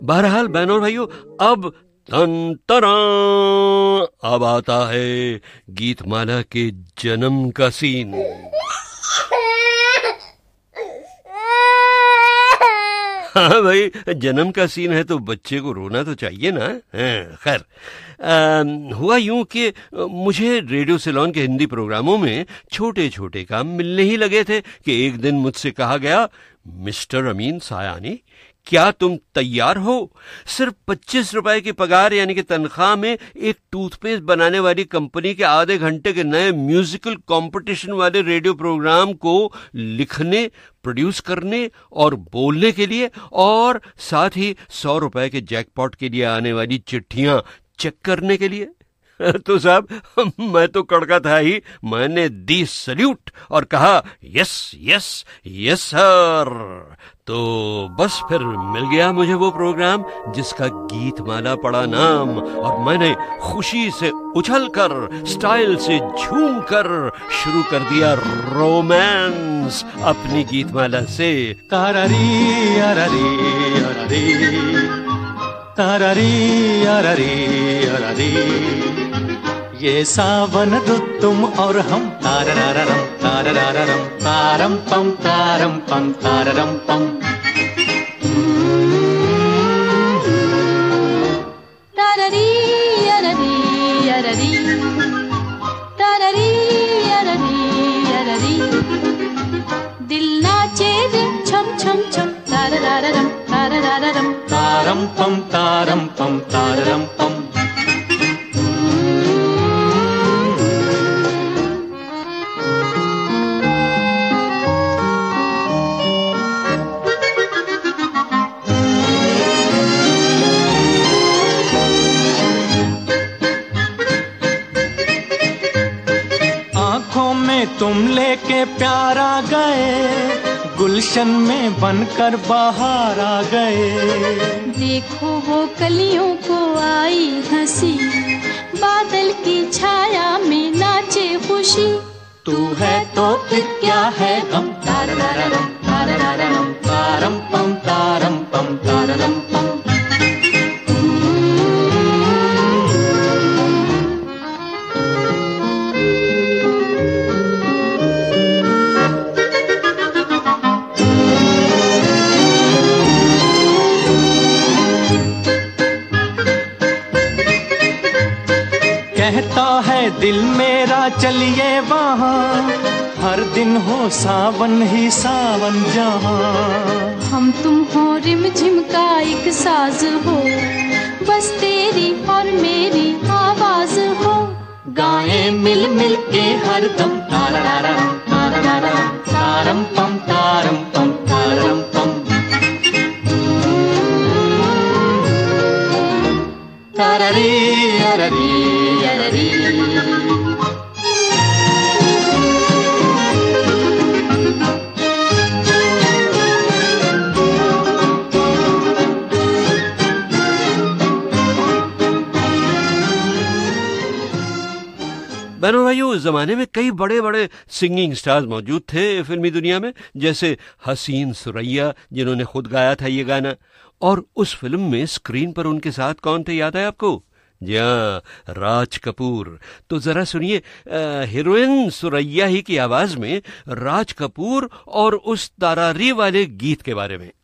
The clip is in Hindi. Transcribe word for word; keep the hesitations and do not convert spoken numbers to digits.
बहरहाल बहनों और भाइयों, अब तन तरा अब आता है गीतमाला के जन्म का सीन। हाँ भाई, जन्म का सीन है तो बच्चे को रोना तो चाहिए ना। खैर, हुआ यूं कि मुझे रेडियो सिलोन के हिंदी प्रोग्रामों में छोटे छोटे काम मिलने ही लगे थे कि एक दिन मुझसे कहा गया, मिस्टर अमीन सायानी, क्या तुम तैयार हो? सिर्फ पच्चीस रुपए की पगार यानी कि तनख्वाह में एक टूथपेस्ट बनाने वाली कंपनी के आधे घंटे के नए म्यूजिकल कंपटीशन वाले रेडियो प्रोग्राम को लिखने, प्रोड्यूस करने और बोलने के लिए, और साथ ही सौ रुपए के जैकपॉट के लिए आने वाली चिट्ठियां चेक करने के लिए। तो साहब, मैं तो कड़का था ही। मैंने दी सल्यूट और कहा, यस यस यस सर। तो बस फिर मिल गया मुझे वो प्रोग्राम जिसका गीतमाला पड़ा नाम, और मैंने खुशी से उछलकर, स्टाइल से झूमकर शुरू कर दिया रोमांस अपनी गीतमाला से। तारारी अरारी अरारी, तारारी अरारी अरारी, ये सावन रुत तुम और हम, तारारारम तारारारम तारम पम तारम पम ताररम पम। तारारी अरारी अरारी, तारारी अरारी अरारी, दिल नाचे रे छम छम छम, तारारारम तारारारम तारम पम तारम पम ताररम पम। तुम लेके प्यार आ गए, गुलशन में बनकर बाहर आ गए। देखो वो कलियों को आई हंसी, बादल की छाया में नाचे खुशी। तू है तो फिर क्या है गम, तारारारम तारारारम तारम पम तारम पम ताररम पम। कहता है दिल मेरा चलिए वहाँ, हर दिन हो सावन ही सावन जहाँ। हम तुम हो रिमझिम का एक साज हो, बस तेरी और मेरी आवाज हो। गाएं मिल मिल के हर दम, तारारारम तारारारम तारम पम तारम पम तारम पम। तारारी अरारी अरारी, बहनों भाइयों, उस जमाने में कई बड़े बड़े सिंगिंग स्टार्स मौजूद थे फिल्मी दुनिया में, जैसे हसीन सुरैया जिन्होंने खुद गाया था ये गाना। और उस फिल्म में स्क्रीन पर उनके साथ कौन थे, याद है आपको? जी हाँ, राज कपूर। तो जरा सुनिए हीरोइन सुरैया ही की आवाज में राज कपूर और उस तारारी वाले गीत के बारे में।